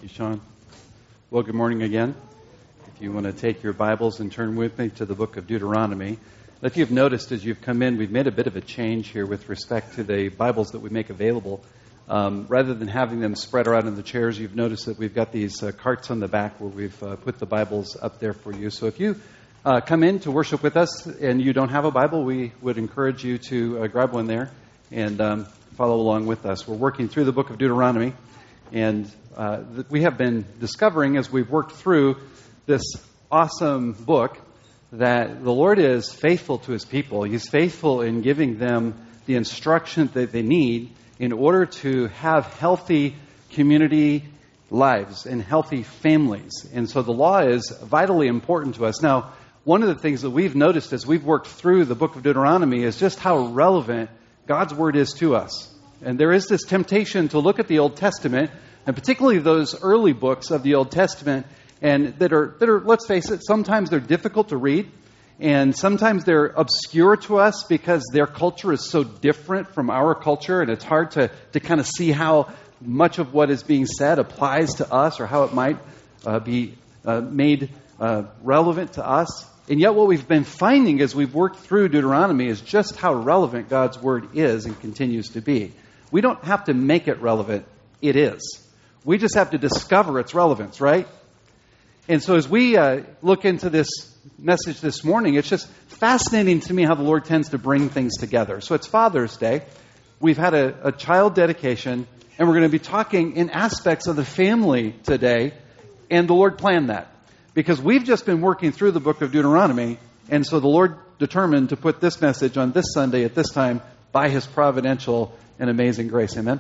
you, Sean. Well, good morning again. If you want to take your Bibles and turn with me to the book of Deuteronomy. If you've noticed as you've come in, we've made a bit of a change here with respect to the Bibles that we make available. Rather than having them spread around in the chairs, you've noticed that we've got these carts on the back where we've put the Bibles up there for you. So if you come in to worship with us and you don't have a Bible, we would encourage you to grab one there and follow along with us. We're working through the book of Deuteronomy, and we have been discovering as we've worked through this awesome book that the Lord is faithful to His people. He's faithful in giving them the instruction that they need in order to have healthy community lives and healthy families. And so the law is vitally important to us. Now, one of the things that we've noticed as we've worked through the book of Deuteronomy is just how relevant God's Word is to us. And there is this temptation to look at the Old Testament, and particularly those early books of the Old Testament, and that are, let's face it, sometimes they're difficult to read, and sometimes they're obscure to us because their culture is so different from our culture, and it's hard to kind of see how much of what is being said applies to us or how it might be made relevant to us. And yet what we've been finding as we've worked through Deuteronomy is just how relevant God's Word is and continues to be. We don't have to make it relevant. It is. We just have to discover its relevance, right? And so as we look into this message this morning, it's just fascinating to me how the Lord tends to bring things together. So it's Father's Day. We've had a child dedication, and we're going to be talking in aspects of the family today, and the Lord planned that. Because we've just been working through the book of Deuteronomy, and so the Lord determined to put this message on this Sunday at this time by His providential and amazing grace. Amen?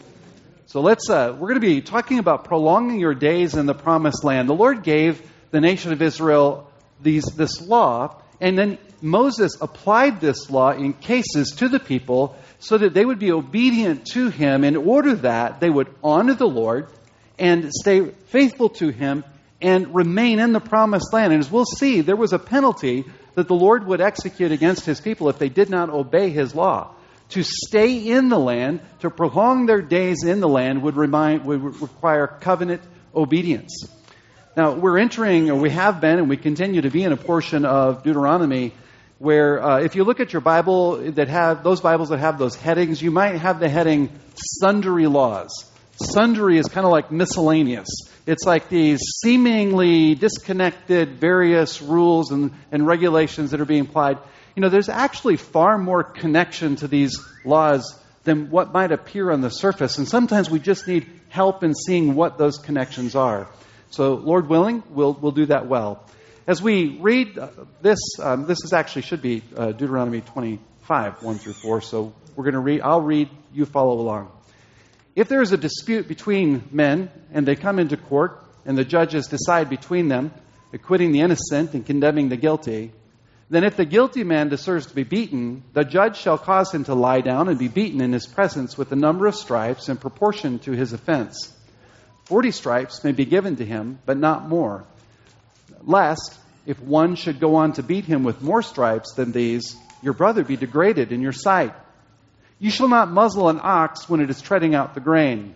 So we're going to be talking about prolonging your days in the promised land. The Lord gave the nation of Israel this law, and then Moses applied this law in cases to the people so that they would be obedient to Him in order that they would honor the Lord and stay faithful to Him and remain in the promised land. And as we'll see, there was a penalty that the Lord would execute against His people if they did not obey His law. To stay in the land, to prolong their days in the land, would require covenant obedience. Now, we have been, and we continue to be in a portion of Deuteronomy where if you look at your Bible those Bibles that have those headings, you might have the heading Sundry Laws. Sundry is kind of like miscellaneous. It's like these seemingly disconnected various rules and regulations that are being applied. You know, there's actually far more connection to these laws than what might appear on the surface. And sometimes we just need help in seeing what those connections are. So, Lord willing, we'll do that well. As we read this should be Deuteronomy 25, 1 through 4. So we're going to read. I'll read, you follow along. If there is a dispute between men, and they come into court, and the judges decide between them, acquitting the innocent and condemning the guilty, then if the guilty man deserves to be beaten, the judge shall cause him to lie down and be beaten in his presence with a number of stripes in proportion to his offense. 40 stripes may be given to him, but not more. Lest, if one should go on to beat him with more stripes than these, your brother be degraded in your sight. You shall not muzzle an ox when it is treading out the grain.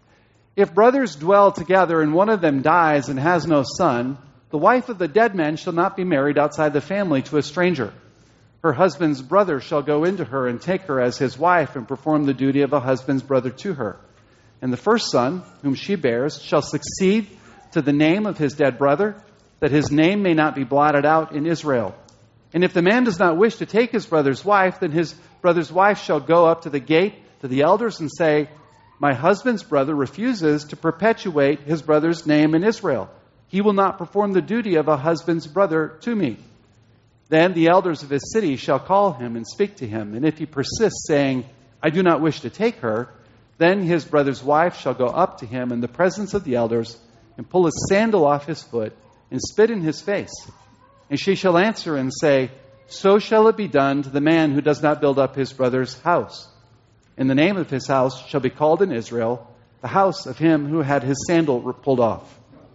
If brothers dwell together and one of them dies and has no son, the wife of the dead man shall not be married outside the family to a stranger. Her husband's brother shall go into her and take her as his wife and perform the duty of a husband's brother to her. And the first son, whom she bears, shall succeed to the name of his dead brother, that his name may not be blotted out in Israel. And if the man does not wish to take his brother's wife, then his brother's wife shall go up to the gate to the elders and say, my husband's brother refuses to perpetuate his brother's name in Israel. He will not perform the duty of a husband's brother to me. Then the elders of his city shall call him and speak to him. And if he persists, saying, I do not wish to take her, then his brother's wife shall go up to him in the presence of the elders and pull his sandal off his foot and spit in his face. And she shall answer and say, so shall it be done to the man who does not build up his brother's house. And the name of his house shall be called in Israel, the house of him who had his sandal pulled off.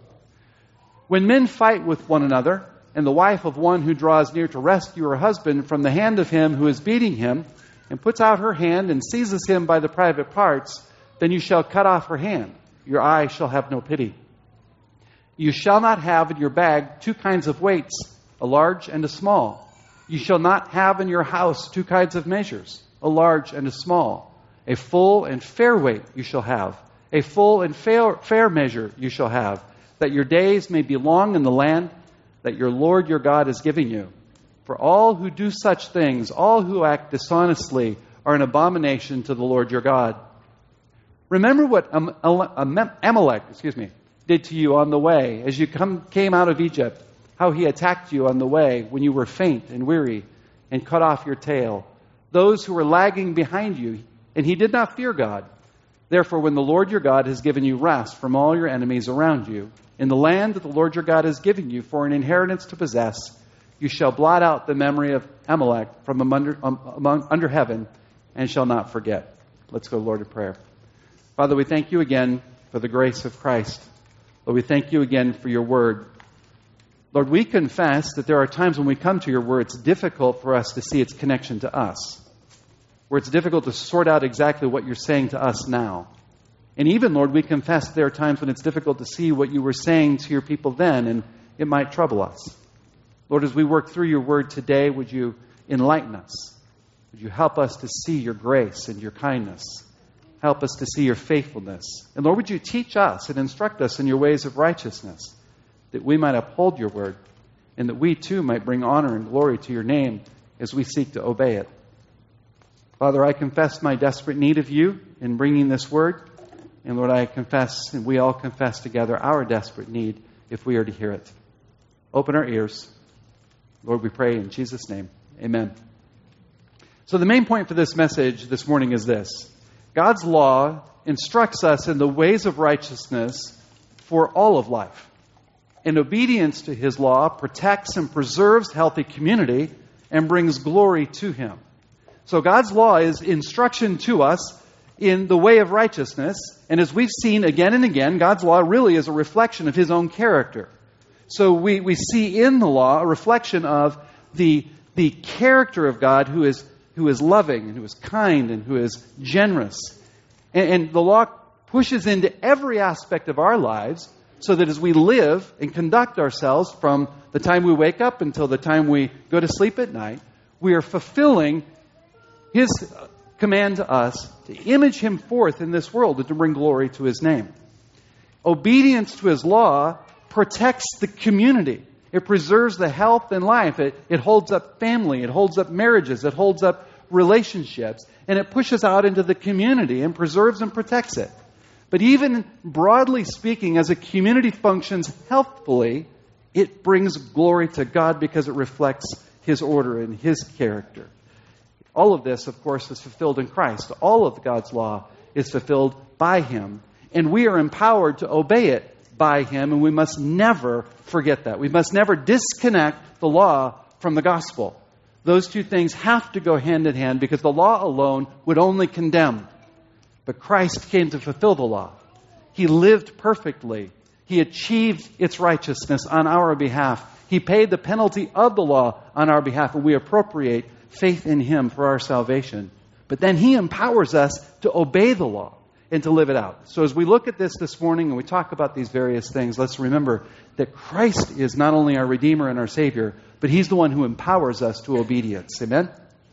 When men fight with one another, and the wife of one who draws near to rescue her husband from the hand of him who is beating him, and puts out her hand and seizes him by the private parts, then you shall cut off her hand. your eye shall have no pity. You shall not have in your bag 2 kinds of weights, a large and a small. You shall not have in your house 2 kinds of measures, a large and a small. A full and fair weight you shall have. A full and fair measure you shall have, that your days may be long in the land that your Lord your God is giving you. For all who do such things, all who act dishonestly, are an abomination to the Lord your God. Remember what Amalek did to you on the way as you came out of Egypt, how he attacked you on the way when you were faint and weary and cut off your tail. Those who were lagging behind you, and he did not fear God. Therefore, when the Lord your God has given you rest from all your enemies around you, in the land that the Lord your God has given you for an inheritance to possess, you shall blot out the memory of Amalek from under heaven and shall not forget. Let's go, Lord, in prayer. Father, we thank you again for the grace of Christ. Lord, we thank you again for your word. Lord, we confess that there are times when we come to your word, it's difficult for us to see its connection to us, where it's difficult to sort out exactly what you're saying to us now. And even, Lord, we confess there are times when it's difficult to see what you were saying to your people then, and it might trouble us. Lord, as we work through your word today, would you enlighten us? Would you help us to see your grace and your kindness? Help us to see your faithfulness. And Lord, would you teach us and instruct us in your ways of righteousness, that we might uphold your word, and that we too might bring honor and glory to your name as we seek to obey it. Father, I confess my desperate need of you in bringing this word. And Lord, I confess, and we all confess together, our desperate need if we are to hear it. Open our ears. Lord, we pray in Jesus' name. Amen. So the main point for this message this morning is this. God's law instructs us in the ways of righteousness for all of life. And obedience to his law protects and preserves healthy community and brings glory to him. So God's law is instruction to us in the way of righteousness. And as we've seen again and again, God's law really is a reflection of his own character. So we see in the law a reflection of the character of God who is loving and who is kind and who is generous. And the law pushes into every aspect of our lives so that as we live and conduct ourselves from the time we wake up until the time we go to sleep at night, we are fulfilling his command to us to image him forth in this world and to bring glory to his name. Obedience to his law protects the community. It preserves the health and life. It holds up family. It holds up marriages. It holds up relationships. And it pushes out into the community and preserves and protects it. But even broadly speaking, as a community functions healthfully, it brings glory to God because it reflects his order and his character. All of this, of course, is fulfilled in Christ. All of God's law is fulfilled by him. And we are empowered to obey it by him, and we must never forget that. We must never disconnect the law from the gospel. Those two things have to go hand in hand because the law alone would only condemn. But Christ came to fulfill the law. He lived perfectly. He achieved its righteousness on our behalf. He paid the penalty of the law on our behalf, and we appropriate faith in him for our salvation. But then he empowers us to obey the law and to live it out. So as we look at this morning and we talk about these various things, let's remember that Christ is not only our Redeemer and our Savior, but he's the one who empowers us to obedience. Amen?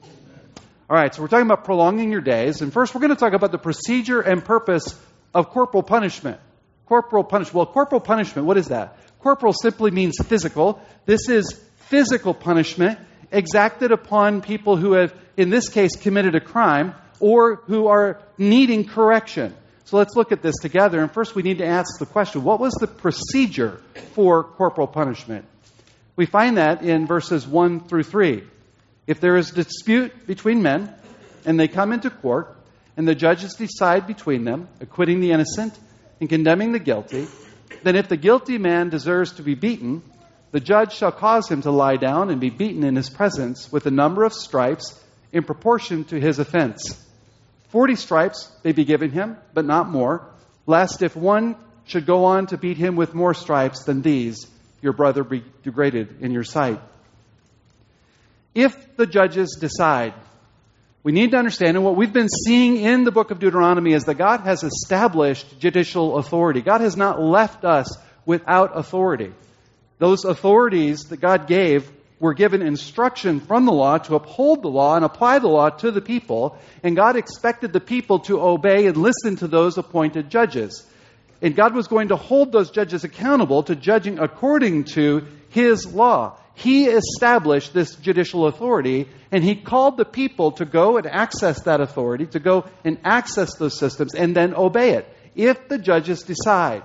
All right, so we're talking about prolonging your days. And first we're going to talk about the procedure and purpose of corporal punishment. Corporal punishment. Well, corporal punishment, what is that? Corporal simply means physical. This is physical punishment exacted upon people who have, in this case, committed a crime or who are needing correction. So let's look at this together. And first we need to ask the question, what was the procedure for corporal punishment? We find that in verses 1 through 3. If there is a dispute between men and they come into court and the judges decide between them, acquitting the innocent and condemning the guilty, then if the guilty man deserves to be beaten, the judge shall cause him to lie down and be beaten in his presence with a number of stripes in proportion to his offense. 40 stripes may be given him, but not more, lest if one should go on to beat him with more stripes than these, your brother be degraded in your sight. If the judges decide We need to understand, and what we've been seeing in the book of Deuteronomy is that God has established judicial authority. God has not left us without authority. Those authorities that God gave were given instruction from the law to uphold the law and apply the law to the people, and God expected the people to obey and listen to those appointed judges. And God was going to hold those judges accountable to judging according to His law. He established this judicial authority, and He called the people to go and access that authority, to go and access those systems, and then obey it, if the judges decide.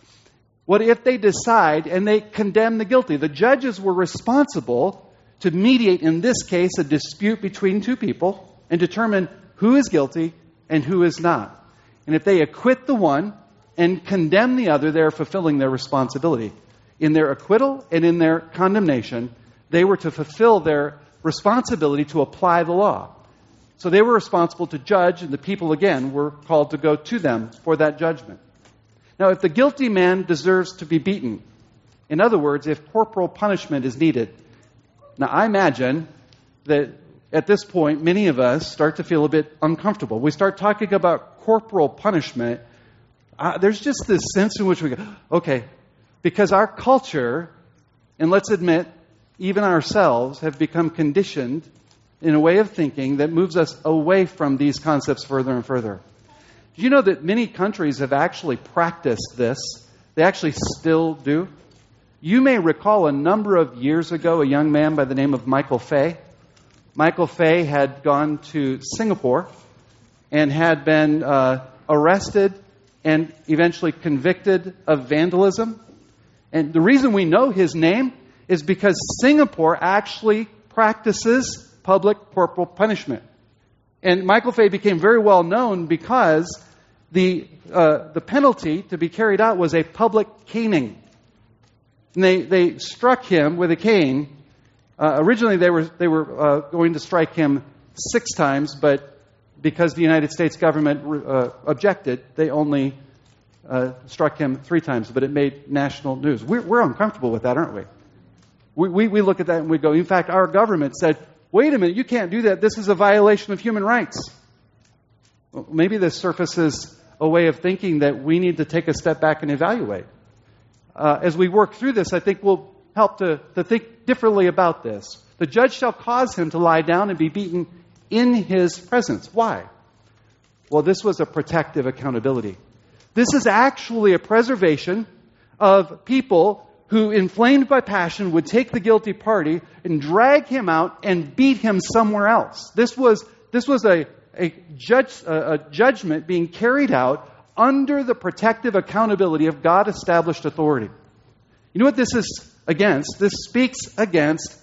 What if they decide and they condemn the guilty? The judges were responsible to mediate, in this case, a dispute between two people and determine who is guilty and who is not. And if they acquit the one and condemn the other, they're fulfilling their responsibility. In their acquittal and in their condemnation, they were to fulfill their responsibility to apply the law. So they were responsible to judge, and the people, again, were called to go to them for that judgment. Now, if the guilty man deserves to be beaten, in other words, if corporal punishment is needed, now I imagine that at this point, many of us start to feel a bit uncomfortable. We start talking about corporal punishment. There's just this sense in which we go, okay, because our culture, and let's admit, even ourselves, have become conditioned in a way of thinking that moves us away from these concepts further and further. Do you know that many countries have actually practiced this? They actually still do. You may recall a number of years ago, a young man by the name of Michael Fay. Michael Fay had gone to Singapore and had been arrested and eventually convicted of vandalism. And the reason we know his name is because Singapore actually practices public corporal punishment. And Michael Fay became very well known because the penalty to be carried out was a public caning. And they struck him with a cane. Originally, they were going to strike him 6 times, but because the United States government objected, they only struck him 3 times. But it made national news. We're uncomfortable with that, aren't we? We look at that and we go, in fact, our government said, wait a minute, you can't do that. This is a violation of human rights. Well, maybe this surfaces a way of thinking that we need to take a step back and evaluate. As we work through this, I think we'll help to think differently about this. The judge shall cause him to lie down and be beaten in his presence. Why? Well, this was a protective accountability. This is actually a preservation of people who, inflamed by passion, would take the guilty party and drag him out and beat him somewhere else. This was a judgment being carried out under the protective accountability of God-established authority. You know what this is against? This speaks against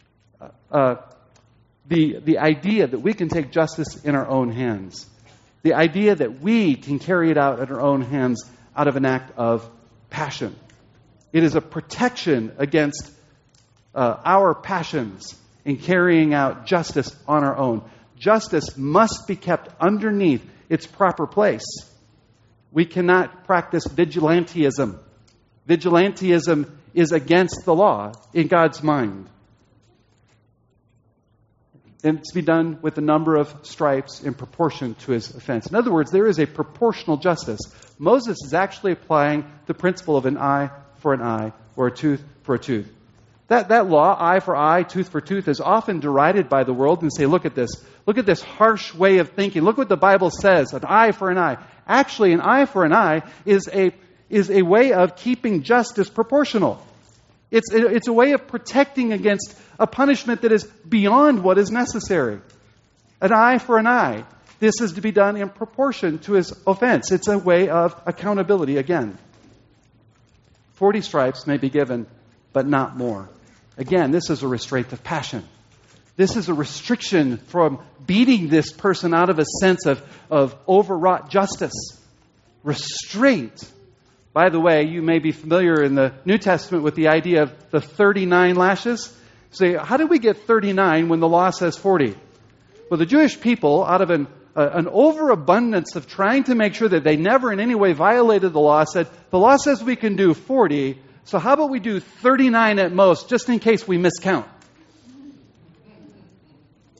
the idea that we can take justice in our own hands. The idea that we can carry it out in our own hands out of an act of passion. It is a protection against our passions in carrying out justice on our own. Justice must be kept underneath its proper place. We cannot practice vigilantism. Vigilantism is against the law in God's mind. And it's to be done with a number of stripes in proportion to his offense. In other words, there is a proportional justice. Moses is actually applying the principle of an eye for an eye, or a tooth for a tooth. That law, eye for eye, tooth for tooth, is often derided by the world and say, look at this harsh way of thinking. Look what the Bible says, an eye for an eye. Actually, an eye for an eye is a way of keeping justice proportional. It's a way of protecting against a punishment that is beyond what is necessary. An eye for an eye. This is to be done in proportion to his offense. It's a way of accountability again. 40 stripes may be given, but not more. Again, this is a restraint of passion. This is a restriction from beating this person out of a sense of overwrought justice. Restraint. By the way, you may be familiar in the New Testament with the idea of the 39 lashes. Say, how did we get 39 when the law says 40? Well, the Jewish people, out of an overabundance of trying to make sure that they never in any way violated the law, said, the law says we can do 40, so how about we do 39 at most, just in case we miscount?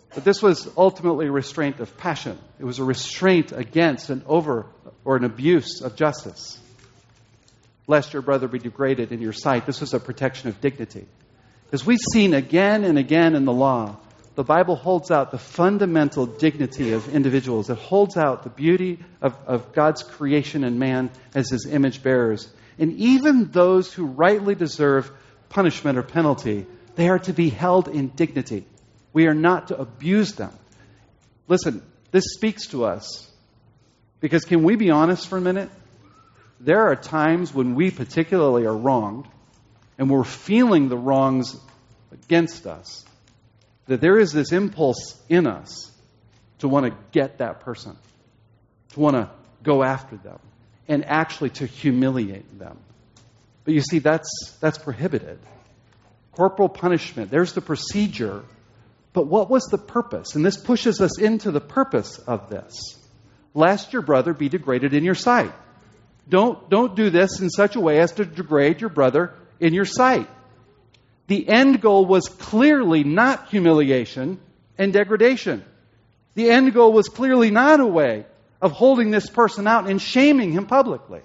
But this was ultimately a restraint of passion. It was a restraint against an abuse of justice. Lest your brother be degraded in your sight. This was a protection of dignity. As we've seen again and again in the law, the Bible holds out the fundamental dignity of individuals. It holds out the beauty of God's creation and man as his image bearers. And even those who rightly deserve punishment or penalty, they are to be held in dignity. We are not to abuse them. Listen, this speaks to us. Because can we be honest for a minute? There are times when we particularly are wronged, and we're feeling the wrongs against us, that there is this impulse in us to want to get that person, to want to go after them, and actually to humiliate them. But you see, that's prohibited. Corporal punishment, there's the procedure. But what was the purpose? And this pushes us into the purpose of this. Lest your brother be degraded in your sight. Don't do this in such a way as to degrade your brother in your sight. The end goal was clearly not humiliation and degradation. The end goal was clearly not a way of holding this person out and shaming him publicly.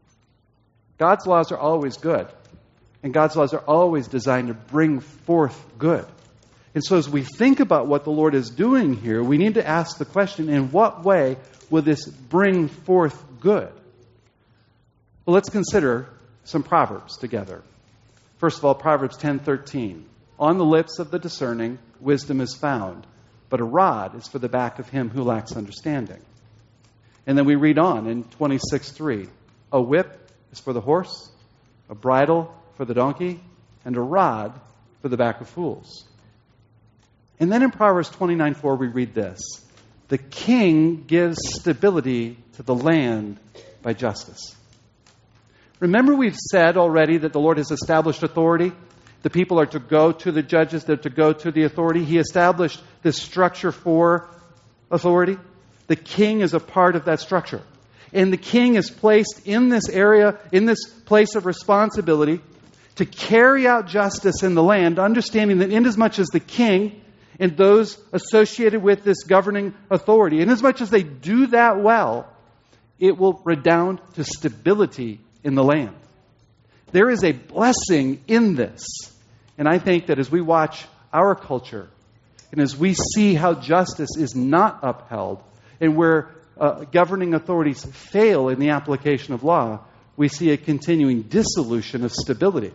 God's laws are always good. And God's laws are always designed to bring forth good. And so as we think about what the Lord is doing here, we need to ask the question, in what way will this bring forth good? Well, let's consider some Proverbs together. First of all, Proverbs 10:13. On the lips of the discerning, wisdom is found, but a rod is for the back of him who lacks understanding. And then we read on in 26:3. A whip is for the horse, a bridle for the donkey, and a rod for the back of fools. And then in Proverbs 29:4 we read this. The king gives stability to the land by justice. Remember, we've said already that the Lord has established authority. The people are to go to the judges. They're to go to the authority. He established this structure for authority. The king is a part of that structure. And the king is placed in this area, in this place of responsibility, to carry out justice in the land, understanding that inasmuch as the king and those associated with this governing authority, inasmuch as they do that well, it will redound to stability in the land. There is a blessing in this. And I think that as we watch our culture, and as we see how justice is not upheld, and where governing authorities fail in the application of law, we see a continuing dissolution of stability.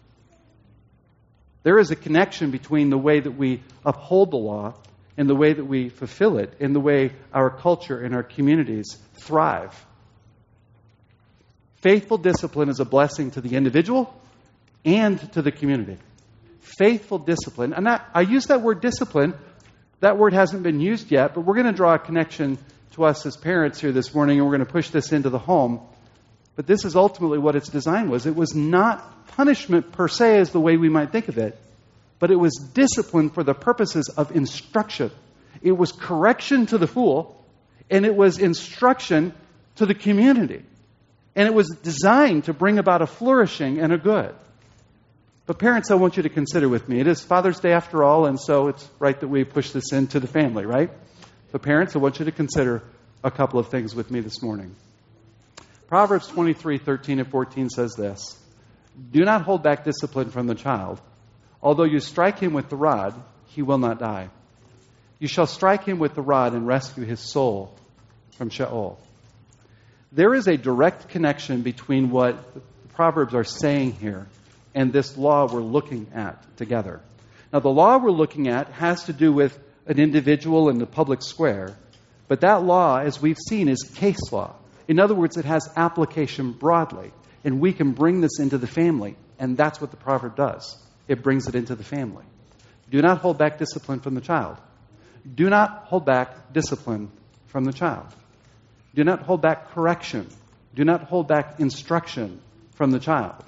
There is a connection between the way that we uphold the law and the way that we fulfill it, and the way our culture and our communities thrive. Faithful discipline is a blessing to the individual and to the community. Faithful discipline. And I use that word discipline. That word hasn't been used yet, but we're going to draw a connection to us as parents here this morning, and we're going to push this into the home. But this is ultimately what its design was. It was not punishment per se as the way we might think of it, but it was discipline for the purposes of instruction. It was correction to the fool, and it was instruction to the community. And it was designed to bring about a flourishing and a good. But parents, I want you to consider with me. It is Father's Day after all, and so it's right that we push this into the family, right? So parents, I want you to consider a couple of things with me this morning. Proverbs 23:13 and 14 says this. Do not hold back discipline from the child. Although you strike him with the rod, he will not die. You shall strike him with the rod and rescue his soul from Sheol. There is a direct connection between what the Proverbs are saying here and this law we're looking at together. Now, the law we're looking at has to do with an individual in the public square, but that law, as we've seen, is case law. In other words, it has application broadly, and we can bring this into the family, and that's what the proverb does. It brings it into the family. Do not hold back discipline from the child. Do not hold back discipline from the child. Do not hold back correction. Do not hold back instruction from the child.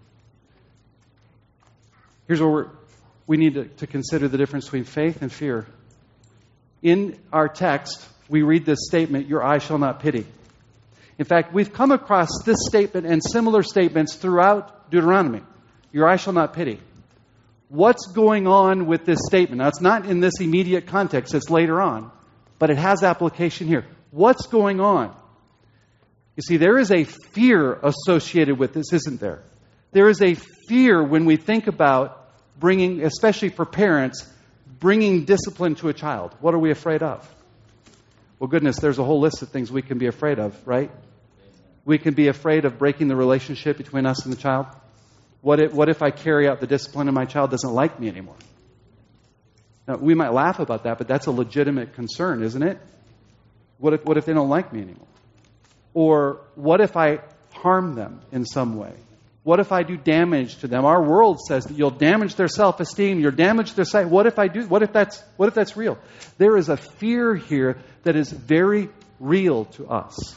Here's where we need to consider the difference between faith and fear. In our text, we read this statement, your eye shall not pity. In fact, we've come across this statement and similar statements throughout Deuteronomy. Your eye shall not pity. What's going on with this statement? Now, it's not in this immediate context. It's later on. But it has application here. What's going on? You see, there is a fear associated with this, isn't there? There is a fear when we think about bringing, especially for parents, bringing discipline to a child. What are we afraid of? Well, goodness, there's a whole list of things we can be afraid of, right? We can be afraid of breaking the relationship between us and the child. What if I carry out the discipline and my child doesn't like me anymore? Now, we might laugh about that, but that's a legitimate concern, isn't it? What if they don't like me anymore? Or what if I harm them in some way? What if I do damage to them? Our world says that you'll damage their self-esteem, you'll damage their sight. What if I do? What if that's real? There is a fear here that is very real to us.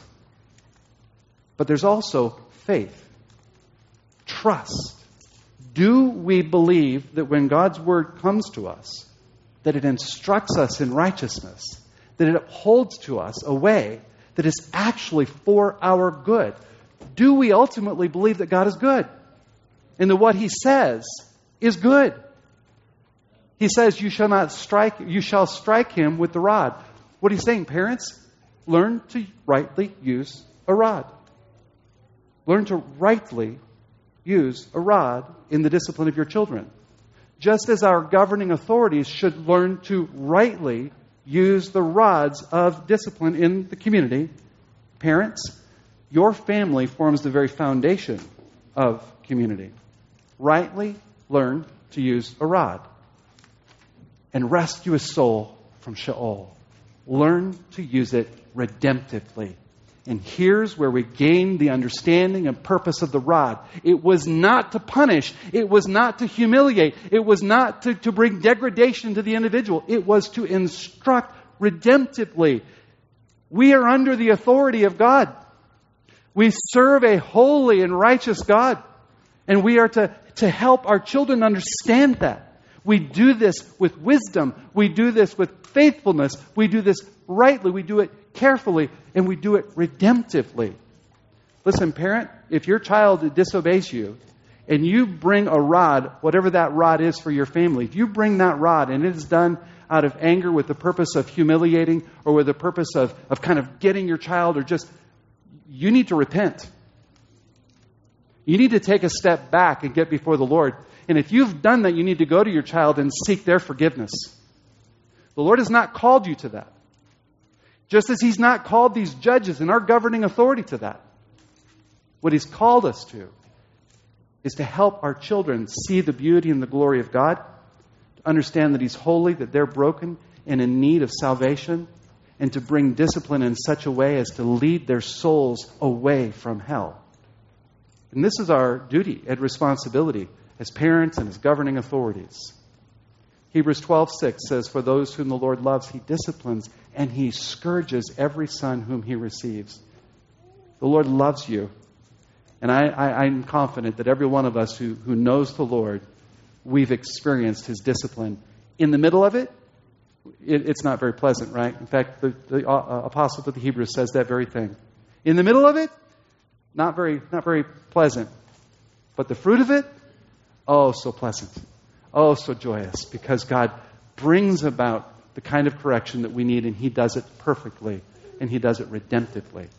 But there's also faith, trust. Do we believe that when God's Word comes to us, that it instructs us in righteousness, that it upholds to us a way that is actually for our good? Do we ultimately believe that God is good and that what He says is good? He says, you shall strike him with the rod. What are you saying, parents? Learn to rightly use a rod. Learn to rightly use a rod in the discipline of your children. Just as our governing authorities should learn to rightly use the rods of discipline in the community, parents, your family forms the very foundation of community. Rightly learn to use a rod and rescue a soul from Sheol. Learn to use it redemptively. And here's where we gain the understanding and purpose of the rod. It was not to punish. It was not to humiliate. It was not to bring degradation to the individual. It was to instruct redemptively. We are under the authority of God. We serve a holy and righteous God. And we are to help our children understand that. We do this with wisdom. We do this with faithfulness. We do this rightly. We do it carefully. And we do it redemptively. Listen, parent, if your child disobeys you and you bring a rod, whatever that rod is for your family, if you bring that rod and it is done out of anger with the purpose of humiliating or with the purpose of kind of getting your child or just, you need to repent. You need to take a step back and get before the Lord. And if you've done that, you need to go to your child and seek their forgiveness. The Lord has not called you to that. Just as He's not called these judges and our governing authority to that. What He's called us to is to help our children see the beauty and the glory of God, to understand that He's holy, that they're broken and in need of salvation, and to bring discipline in such a way as to lead their souls away from hell. And this is our duty and responsibility as parents and as governing authorities. Hebrews 12:6 says, for those whom the Lord loves, He disciplines, and He scourges every son whom He receives. The Lord loves you. And I'm confident that every one of us who knows the Lord, we've experienced His discipline. In the middle of it, it's not very pleasant, right? In fact, the apostle to the Hebrews says that very thing. In the middle of it, not very pleasant. But the fruit of it, oh, so pleasant. Oh, so joyous. Because God brings about the kind of correction that we need, and He does it perfectly, and He does it redemptively.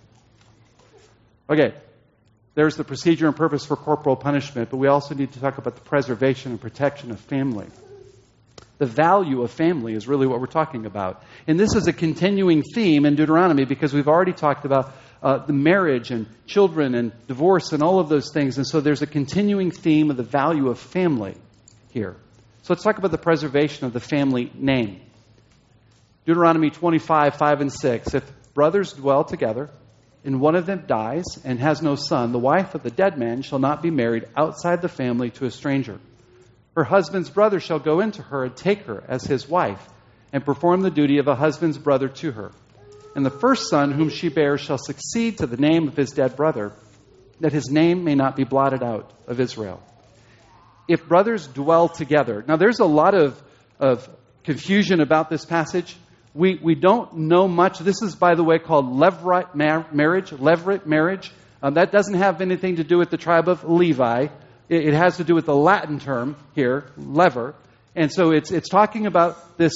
Okay, there's the procedure and purpose for corporal punishment, but we also need to talk about the preservation and protection of family. The value of family is really what we're talking about. And this is a continuing theme in Deuteronomy because we've already talked about the marriage and children and divorce and all of those things. And so there's a continuing theme of the value of family here. So let's talk about the preservation of the family name. Deuteronomy 25:5-6. If brothers dwell together and one of them dies and has no son, the wife of the dead man shall not be married outside the family to a stranger. Her husband's brother shall go into her and take her as his wife and perform the duty of a husband's brother to her. And the first son whom she bears shall succeed to the name of his dead brother, that his name may not be blotted out of Israel. If brothers dwell together. Now there's a lot of confusion about this passage. We don't know much. This is, by the way, called Levirate marriage. That doesn't have anything to do with the tribe of Levi. it has to do with the Latin term here, lever. And so it's talking about this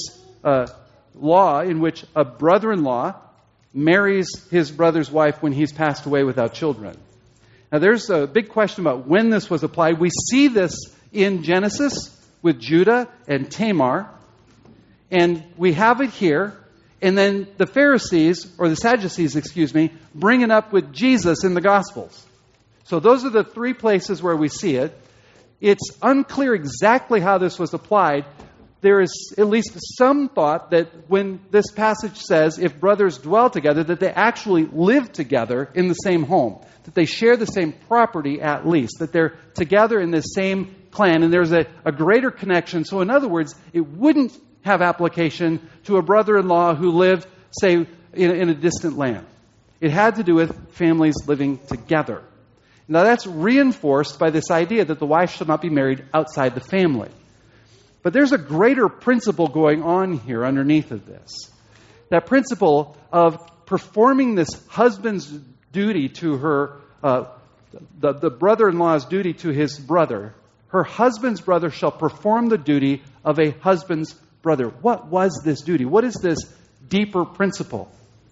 law in which a brother-in-law marries his brother's wife when he's passed away without children. Now, there's a big question about when this was applied. We see this in Genesis with Judah and Tamar. And we have it here. And then the Pharisees, or the Sadducees, bring it up with Jesus in the Gospels. So those are the three places where we see it. It's unclear exactly how this was applied. There is at least some thought that when this passage says, if brothers dwell together, that they actually live together in the same home. That they share the same property at least. That they're together in the same clan. And there's a greater connection. So in other words, it wouldn't have application to a brother-in-law who lived, say, in a distant land. It had to do with families living together. Now that's reinforced by this idea that the wife shall not be married outside the family. But there's a greater principle going on here underneath of this. That principle of performing this husband's duty to her, the brother-in-law's duty to his brother. Her husband's brother shall perform the duty of a husband's brother. What was this duty? What is this deeper principle?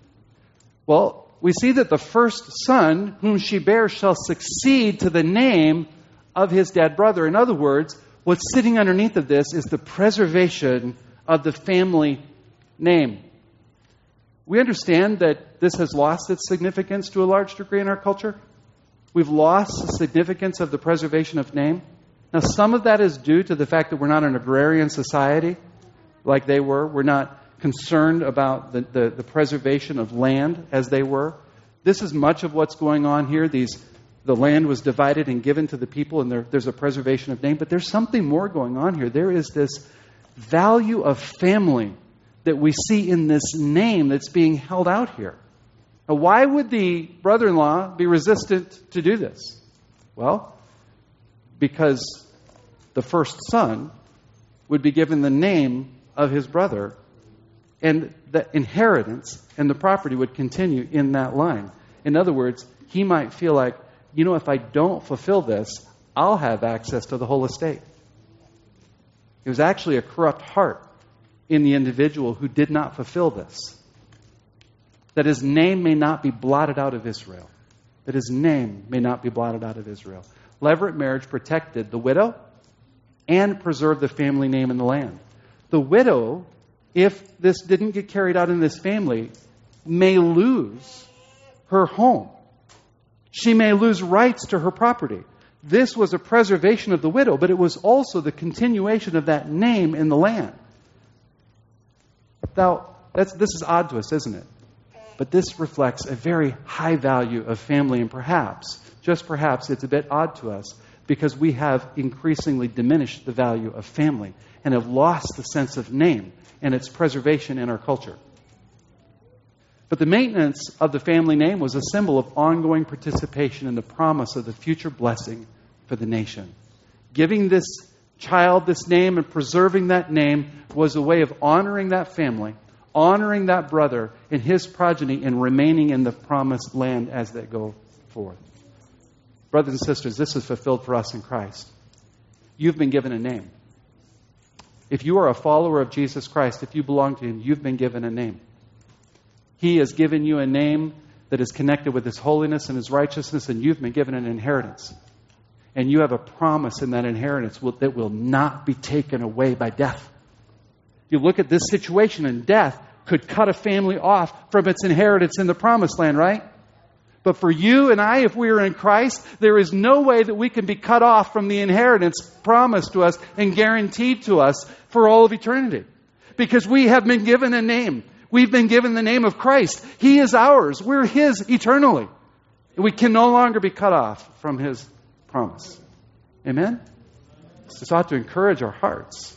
Well, we see that the first son whom she bears shall succeed to the name of his dead brother. In other words, what's sitting underneath of this is the preservation of the family name. We understand that this has lost its significance to a large degree in our culture. We've lost the significance of the preservation of name. Now, some of that is due to the fact that we're not an agrarian society like they were. We're not concerned about the preservation of land as they were. This is much of what's going on here. The land was divided and given to the people, and there's a preservation of name. But there's something more going on here. There is this value of family that we see in this name that's being held out here. Now, why would the brother-in-law be resistant to do this? Well, because the first son would be given the name of his brother, and the inheritance and the property would continue in that line. In other words, he might feel like, if I don't fulfill this, I'll have access to the whole estate. It was actually a corrupt heart in the individual who did not fulfill this. That his name may not be blotted out of Israel. That his name may not be blotted out of Israel. Levirate marriage protected the widow and preserved the family name in the land. The widow, if this didn't get carried out in this family, may lose her home. She may lose rights to her property. This was a preservation of the widow, but it was also the continuation of that name in the land. Now, this is odd to us, isn't it? But this reflects a very high value of family, and perhaps, just perhaps, it's a bit odd to us because we have increasingly diminished the value of family and have lost the sense of name and its preservation in our culture. But the maintenance of the family name was a symbol of ongoing participation in the promise of the future blessing for the nation. Giving this child this name and preserving that name was a way of honoring that family, honoring that brother and his progeny, and remaining in the promised land as they go forth. Brothers and sisters, this is fulfilled for us in Christ. You've been given a name. If you are a follower of Jesus Christ, if you belong to Him, you've been given a name. He has given you a name that is connected with His holiness and His righteousness, and you've been given an inheritance. And you have a promise in that inheritance that will not be taken away by death. You look at this situation, and death could cut a family off from its inheritance in the promised land, right? But for you and I, if we are in Christ, there is no way that we can be cut off from the inheritance promised to us and guaranteed to us for all of eternity. Because we have been given a name. We've been given the name of Christ. He is ours. We're His eternally. We can no longer be cut off from His promise. Amen? This ought to encourage our hearts.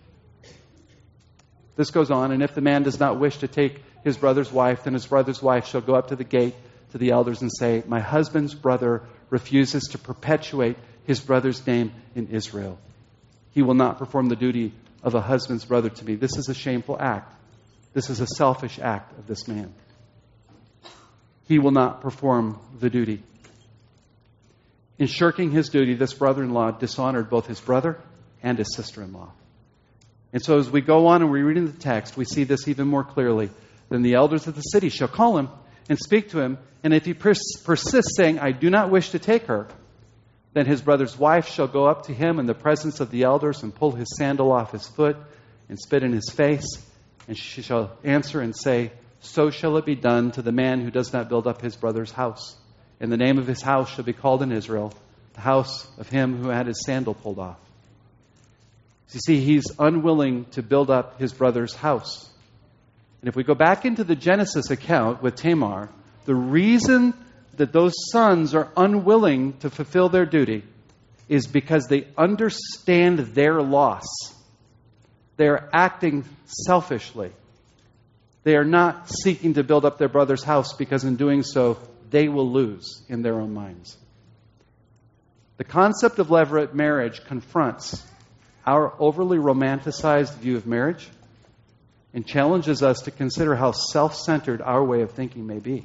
This goes on, and if the man does not wish to take his brother's wife, then his brother's wife shall go up to the gate to the elders and say, my husband's brother refuses to perpetuate his brother's name in Israel. He will not perform the duty of a husband's brother to me. This is a shameful act. This is a selfish act of this man. He will not perform the duty. In shirking his duty, this brother-in-law dishonored both his brother and his sister-in-law. And so as we go on and we read in the text, we see this even more clearly. Then the elders of the city shall call him and speak to him. And if he persists, saying, I do not wish to take her, then his brother's wife shall go up to him in the presence of the elders and pull his sandal off his foot and spit in his face. And she shall answer and say, so shall it be done to the man who does not build up his brother's house. And the name of his house shall be called in Israel, the house of him who had his sandal pulled off. You see, he's unwilling to build up his brother's house. And if we go back into the Genesis account with Tamar, the reason that those sons are unwilling to fulfill their duty is because they understand their loss. They are acting selfishly. They are not seeking to build up their brother's house because in doing so, they will lose in their own minds. The concept of levirate marriage confronts our overly romanticized view of marriage and challenges us to consider how self-centered our way of thinking may be.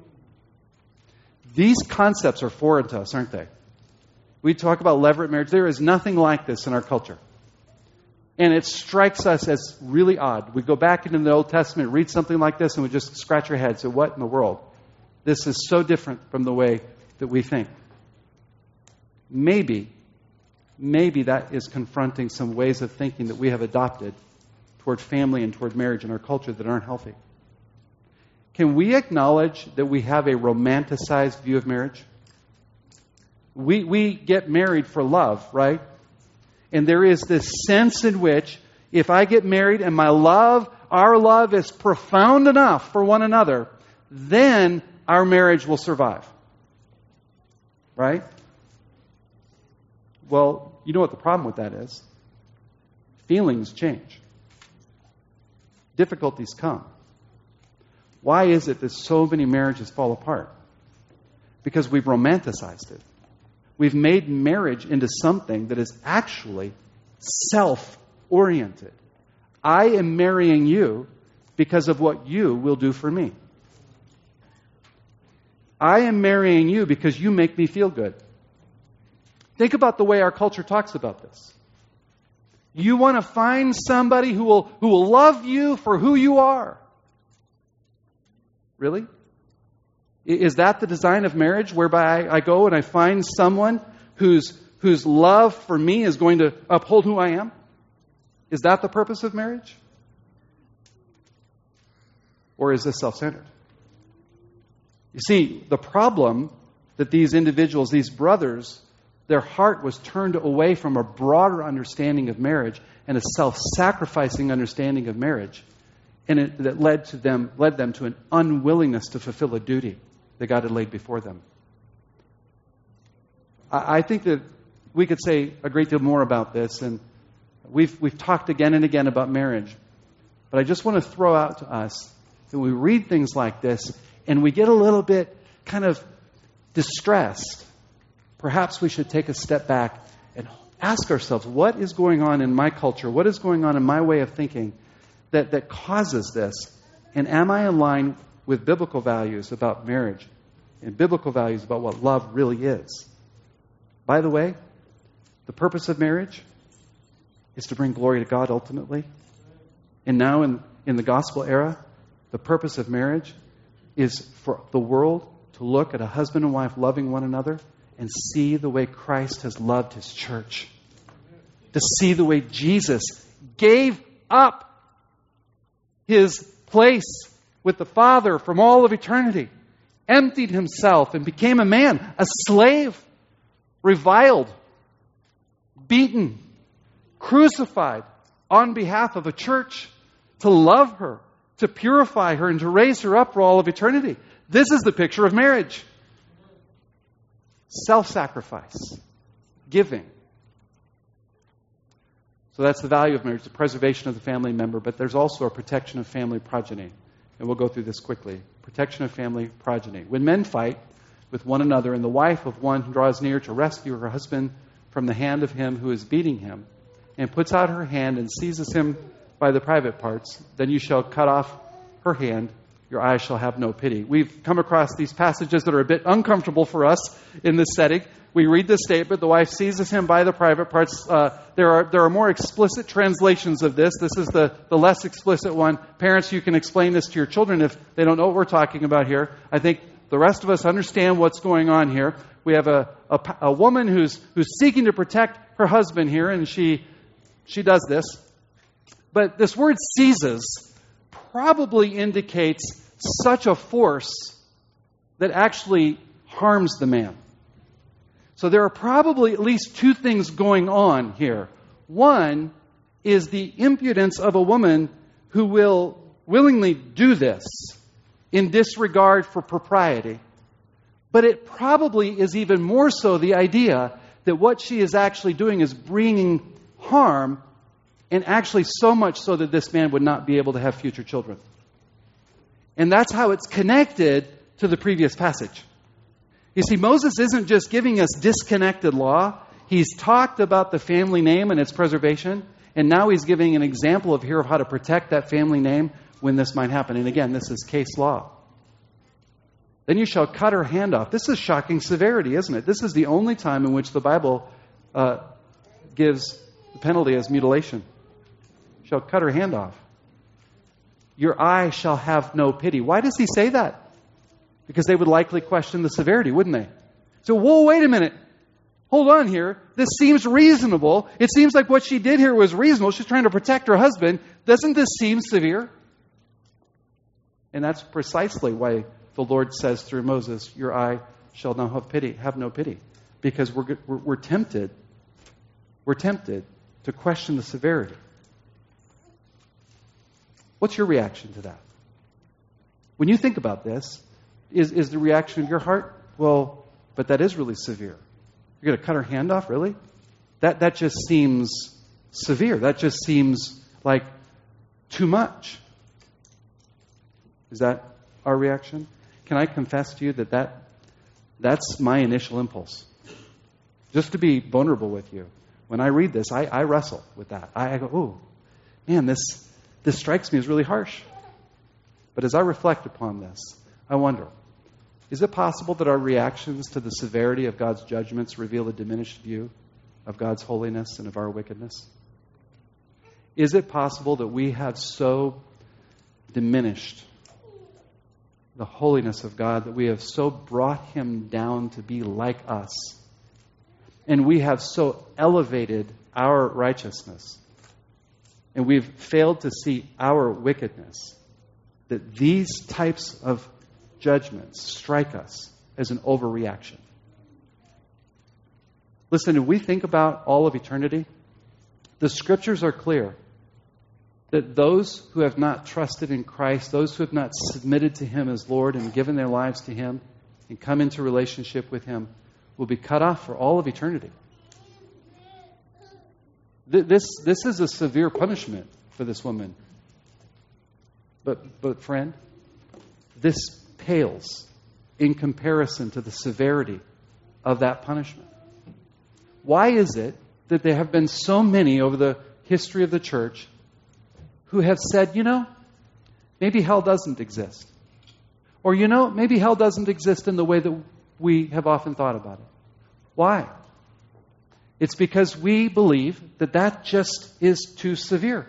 These concepts are foreign to us, aren't they? We talk about levirate marriage. There is nothing like this in our culture. And it strikes us as really odd. We go back into the Old Testament, read something like this, and we just scratch our heads. So what in the world? This is so different from the way that we think. Maybe that is confronting some ways of thinking that we have adopted toward family and toward marriage in our culture that aren't healthy. Can we acknowledge that we have a romanticized view of marriage? We get married for love, right? And there is this sense in which if I get married and our love is profound enough for one another, then our marriage will survive. Right? Well, you know what the problem with that is? Feelings change. Difficulties come. Why is it that so many marriages fall apart? Because we've romanticized it. We've made marriage into something that is actually self-oriented. I am marrying you because of what you will do for me. I am marrying you because you make me feel good. Think about the way our culture talks about this. You want to find somebody who will love you for who you are. Really? Is that the design of marriage, whereby I go and I find someone whose love for me is going to uphold who I am? Is that the purpose of marriage? Or is this self-centered? You see, the problem that these individuals, these brothers, their heart was turned away from a broader understanding of marriage and a self-sacrificing understanding of marriage. And that led them to an unwillingness to fulfill a duty that God had laid before them. I think that we could say a great deal more about this, and we've talked again and again about marriage. But I just want to throw out to us that we read things like this and we get a little bit kind of distressed. Perhaps we should take a step back and ask ourselves, what is going on in my culture? What is going on in my way of thinking that causes this? And am I in line with biblical values about marriage and biblical values about what love really is? By the way, the purpose of marriage is to bring glory to God ultimately. And now in the gospel era, the purpose of marriage is for the world to look at a husband and wife loving one another and see the way Christ has loved His church. To see the way Jesus gave up His place with the Father from all of eternity, emptied Himself and became a man, a slave, reviled, beaten, crucified on behalf of a church, to love her, to purify her, and to raise her up for all of eternity. This is the picture of marriage. Self-sacrifice, giving. So that's the value of marriage, the preservation of the family member, but there's also a protection of family progeny. And we'll go through this quickly. Protection of family progeny. When men fight with one another and the wife of one draws near to rescue her husband from the hand of him who is beating him and puts out her hand and seizes him by the private parts, then you shall cut off her hand your eyes shall have no pity. We've come across these passages that are a bit uncomfortable for us in this setting. We read this statement, the wife seizes him by the private parts. There are more explicit translations of this. This is the less explicit one. Parents, you can explain this to your children if they don't know what we're talking about here. I think the rest of us understand what's going on here. We have a woman who's seeking to protect her husband here, and she does this. But this word seizes probably indicates such a force that actually harms the man. So there are probably at least two things going on here. One is the impudence of a woman who will willingly do this in disregard for propriety. But it probably is even more so the idea that what she is actually doing is bringing harm, and actually so much so that this man would not be able to have future children. And that's how it's connected to the previous passage. You see, Moses isn't just giving us disconnected law. He's talked about the family name and its preservation, and now he's giving an example of how to protect that family name when this might happen. And again, this is case law. Then you shall cut her hand off. This is shocking severity, isn't it? This is the only time in which the Bible gives the penalty as mutilation. Shall cut her hand off. Your eye shall have no pity. Why does he say that? Because they would likely question the severity, wouldn't they? So, whoa, wait a minute. Hold on here. This seems reasonable. It seems like what she did here was reasonable. She's trying to protect her husband. Doesn't this seem severe? And that's precisely why the Lord says through Moses, your eye shall not have no pity. Because we're tempted. We're tempted to question the severity. What's your reaction to that? When you think about this, is the reaction of your heart, well, but that is really severe. You're going to cut her hand off, really? That just seems severe. That just seems like too much. Is that our reaction? Can I confess to you that's my initial impulse? Just to be vulnerable with you. When I read this, I wrestle with that. I go, oh, man, this strikes me as really harsh. But as I reflect upon this, I wonder, is it possible that our reactions to the severity of God's judgments reveal a diminished view of God's holiness and of our wickedness? Is it possible that we have so diminished the holiness of God, that we have so brought Him down to be like us, and we have so elevated our righteousness, and we've failed to see our wickedness, that these types of judgments strike us as an overreaction? Listen, if we think about all of eternity, the Scriptures are clear that those who have not trusted in Christ, those who have not submitted to Him as Lord and given their lives to Him and come into relationship with Him, will be cut off for all of eternity. This is a severe punishment for this woman. But friend, this pales in comparison to the severity of that punishment. Why is it that there have been so many over the history of the church who have said, maybe hell doesn't exist? Or, maybe hell doesn't exist in the way that we have often thought about it. Why? It's because we believe that just is too severe.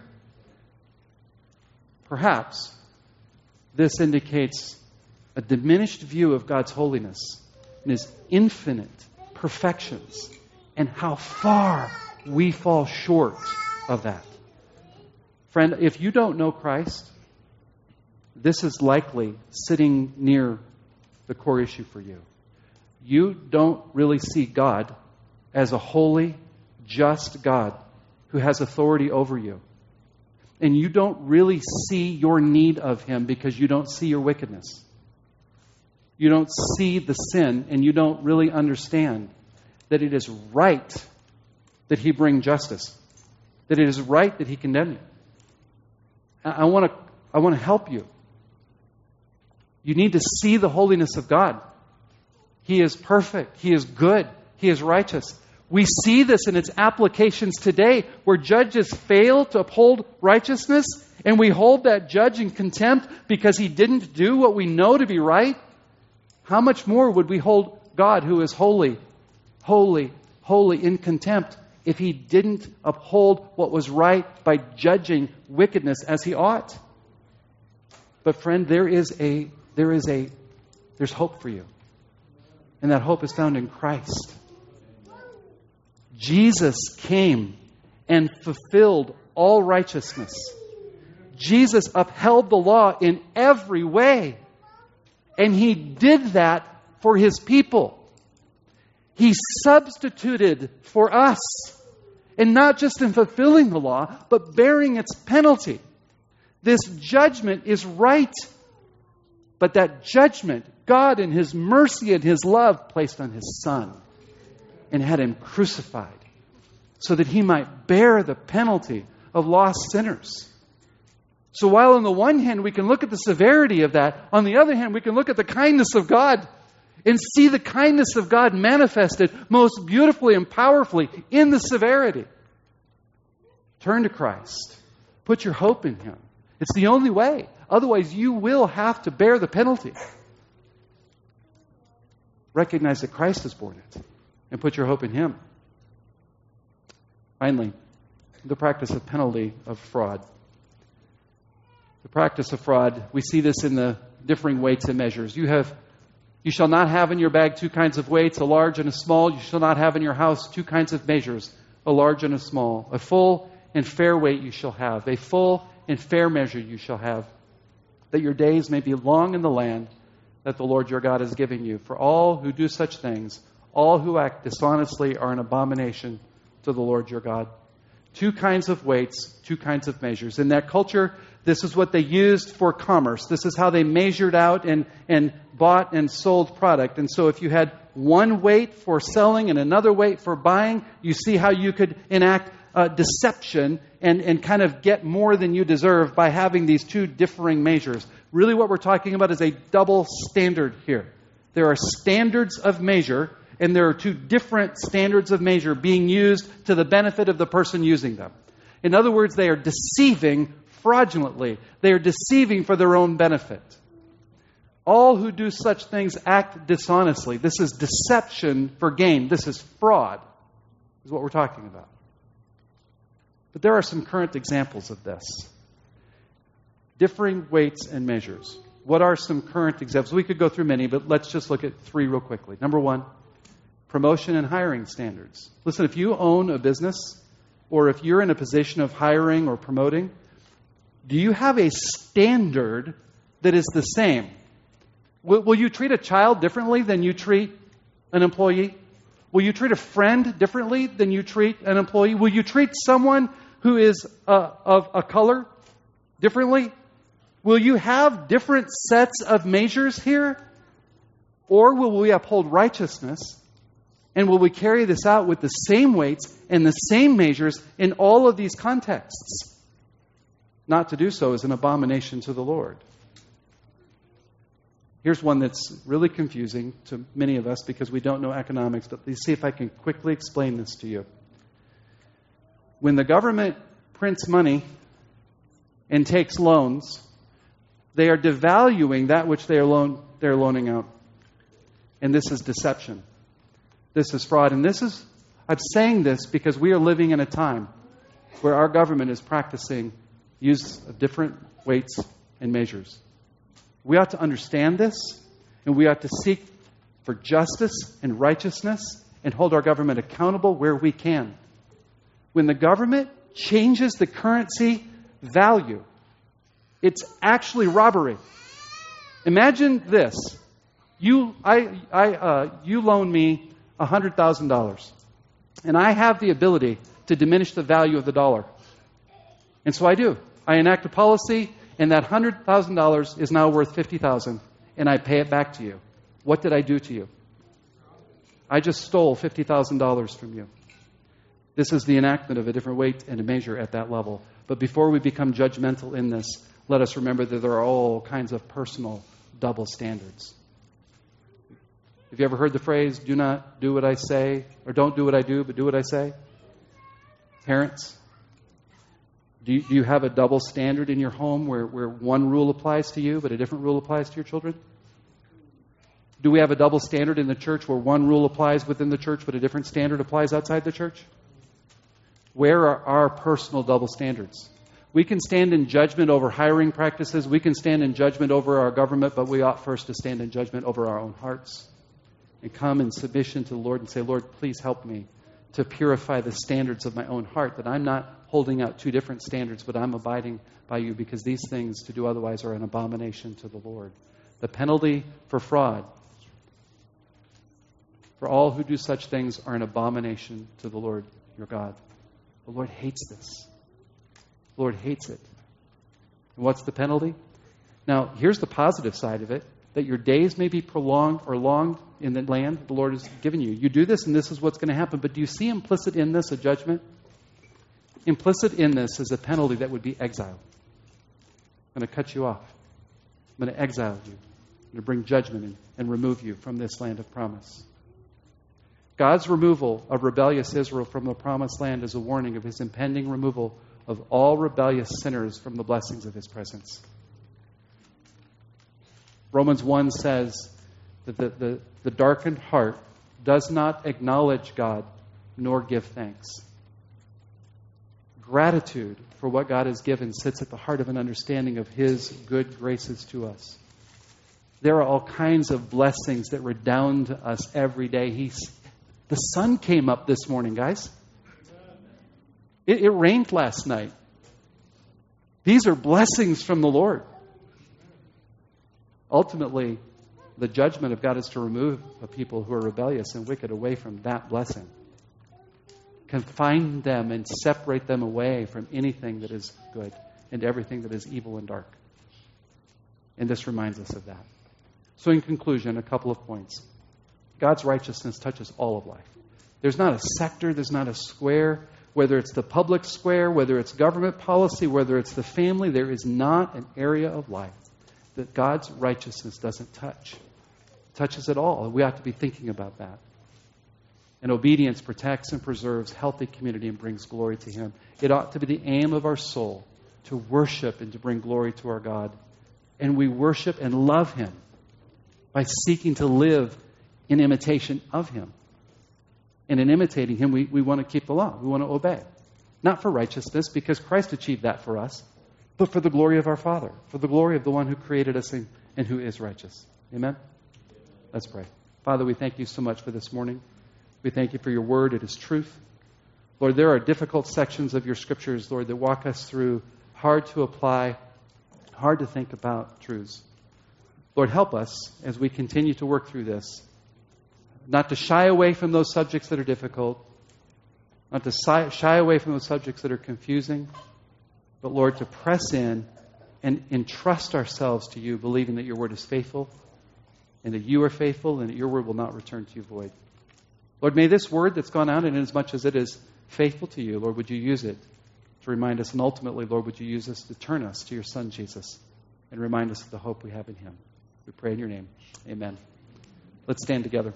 Perhaps this indicates a diminished view of God's holiness and His infinite perfections and how far we fall short of that. Friend, if you don't know Christ, this is likely sitting near the core issue for you. You don't really see God as a holy, just God who has authority over you. And you don't really see your need of Him because you don't see your wickedness. You don't see the sin, and you don't really understand that it is right that He bring justice, that it is right that He condemn you. I want to help you. You need to see the holiness of God. He is perfect. He is good. He is righteous. We see this in its applications today, where judges fail to uphold righteousness, and we hold that judge in contempt because he didn't do what we know to be right. How much more would we hold God, who is holy, holy, holy, in contempt if he didn't uphold what was right by judging wickedness as he ought? But friend, there's hope for you. And that hope is found in Christ. Jesus came and fulfilled all righteousness. Jesus upheld the law in every way. And he did that for his people. He substituted for us. And not just in fulfilling the law, but bearing its penalty. This judgment is right. But that judgment, God in his mercy and his love placed on his Son and had him crucified so that he might bear the penalty of lost sinners. So while on the one hand we can look at the severity of that, on the other hand we can look at the kindness of God and see the kindness of God manifested most beautifully and powerfully in the severity. Turn to Christ. Put your hope in him. It's the only way. Otherwise, you will have to bear the penalty. Recognize that Christ has borne it and put your hope in him. Finally, the practice of penalty of fraud. The practice of fraud, we see this in the differing weights and measures. You shall not have in your bag two kinds of weights, a large and a small. You shall not have in your house two kinds of measures, a large and a small. A full and fair weight you shall have. A full and fair measure you shall have, that your days may be long in the land that the Lord your God is giving you. For all who do such things, all who act dishonestly, are an abomination to the Lord your God. Two kinds of weights, two kinds of measures. In that culture, this is what they used for commerce. This is how they measured out and bought and sold product. And so if you had one weight for selling and another weight for buying, you see how you could enact deception and kind of get more than you deserve by having these two differing measures. Really what we're talking about is a double standard here. There are standards of measure, and there are two different standards of measure being used to the benefit of the person using them. In other words, they are deceiving fraudulently. They are deceiving for their own benefit. All who do such things act dishonestly. This is deception for gain. This is fraud, is what we're talking about. But there are some current examples of this. Differing weights and measures. What are some current examples? We could go through many, but let's just look at three real quickly. Number one, promotion and hiring standards. Listen, if you own a business, or if you're in a position of hiring or promoting, do you have a standard that is the same? Will you treat a child differently than you treat an employee? Will you treat a friend differently than you treat an employee? Will you treat someone who is of a color differently? Will you have different sets of measures here? Or will we uphold righteousness? And will we carry this out with the same weights and the same measures in all of these contexts? Not to do so is an abomination to the Lord. Here's one that's really confusing to many of us because we don't know economics, but let's see if I can quickly explain this to you. When the government prints money and takes loans, they are devaluing that which they're loaning out. And this is deception. This is fraud. And I'm saying this because we are living in a time where our government is practicing use of different weights and measures. We ought to understand this, and we ought to seek for justice and righteousness and hold our government accountable where we can. When the government changes the currency value, it's actually robbery. Imagine this. You loan me $100,000, and I have the ability to diminish the value of the dollar. And so I do. I enact a policy, and that $100,000 is now worth $50,000, and I pay it back to you. What did I do to you? I just stole $50,000 from you. This is the enactment of a different weight and a measure at that level. But before we become judgmental in this, let us remember that there are all kinds of personal double standards. Have you ever heard the phrase, do not do what I say, or don't do what I do, but do what I say? Parents, do you have a double standard in your home where one rule applies to you, but a different rule applies to your children? Do we have a double standard in the church where one rule applies within the church, but a different standard applies outside the church? Where are our personal double standards? We can stand in judgment over hiring practices. We can stand in judgment over our government, but we ought first to stand in judgment over our own hearts and come in submission to the Lord and say, Lord, please help me to purify the standards of my own heart, that I'm not holding out two different standards, but I'm abiding by you, because these things to do otherwise are an abomination to the Lord. The penalty for fraud, for all who do such things, are an abomination to the Lord your God. The Lord hates this. The Lord hates it. And what's the penalty? Now, here's the positive side of it, that your days may be prolonged or long in the land the Lord has given you. You do this, and this is what's going to happen. But do you see implicit in this a judgment? Implicit in this is a penalty that would be exile. I'm going to cut you off. I'm going to exile you. I'm going to bring judgment in and remove you from this land of promise. God's removal of rebellious Israel from the promised land is a warning of his impending removal of all rebellious sinners from the blessings of his presence. Romans 1 says that the darkened heart does not acknowledge God nor give thanks. Gratitude for what God has given sits at the heart of an understanding of his good graces to us. There are all kinds of blessings that redound to us every day. The sun came up this morning, guys. It rained last night. These are blessings from the Lord. Ultimately, the judgment of God is to remove a people who are rebellious and wicked away from that blessing. Confine them and separate them away from anything that is good and everything that is evil and dark. And this reminds us of that. So in conclusion, a couple of points. God's righteousness touches all of life. There's not a sector, there's not a square, whether it's the public square, whether it's government policy, whether it's the family, there is not an area of life that God's righteousness doesn't touch. It touches it all. We ought to be thinking about that. And obedience protects and preserves healthy community and brings glory to him. It ought to be the aim of our soul to worship and to bring glory to our God. And we worship and love him by seeking to live in imitation of him. And in imitating him, we want to keep the law. We want to obey. Not for righteousness, because Christ achieved that for us, but for the glory of our Father, for the glory of the one who created us and who is righteous. Amen? Let's pray. Father, we thank you so much for this morning. We thank you for your word. It is truth. Lord, there are difficult sections of your scriptures, Lord, that walk us through hard to apply, hard to think about truths. Lord, help us as we continue to work through this, not to shy away from those subjects that are difficult, not to shy away from those subjects that are confusing, but Lord, to press in and entrust ourselves to you, believing that your word is faithful and that you are faithful and that your word will not return to you void. Lord, may this word that's gone out, and as much as it is faithful to you, Lord, would you use it to remind us, and ultimately, Lord, would you use us to turn us to your Son, Jesus, and remind us of the hope we have in him. We pray in your name. Amen. Let's stand together.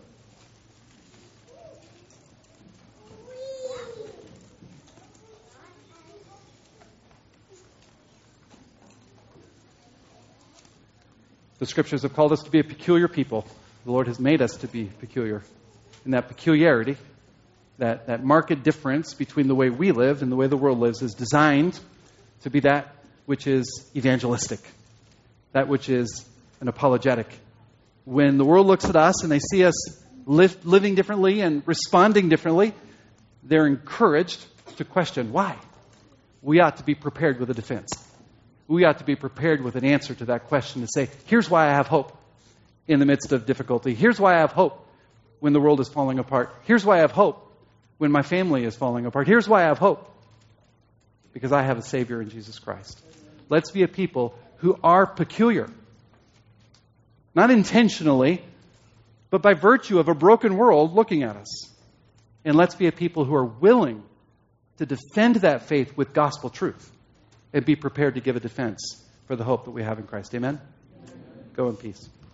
The scriptures have called us to be a peculiar people. The Lord has made us to be peculiar. And that peculiarity, that marked difference between the way we live and the way the world lives, is designed to be that which is evangelistic, that which is an apologetic. When the world looks at us and they see us living differently and responding differently, they're encouraged to question why. We ought to be prepared with a defense. We ought to be prepared with an answer to that question to say, here's why I have hope in the midst of difficulty. Here's why I have hope when the world is falling apart. Here's why I have hope when my family is falling apart. Here's why I have hope. Because I have a Savior in Jesus Christ. Let's be a people who are peculiar. Not intentionally, but by virtue of a broken world looking at us. And let's be a people who are willing to defend that faith with gospel truth and be prepared to give a defense for the hope that we have in Christ. Amen? Amen. Go in peace.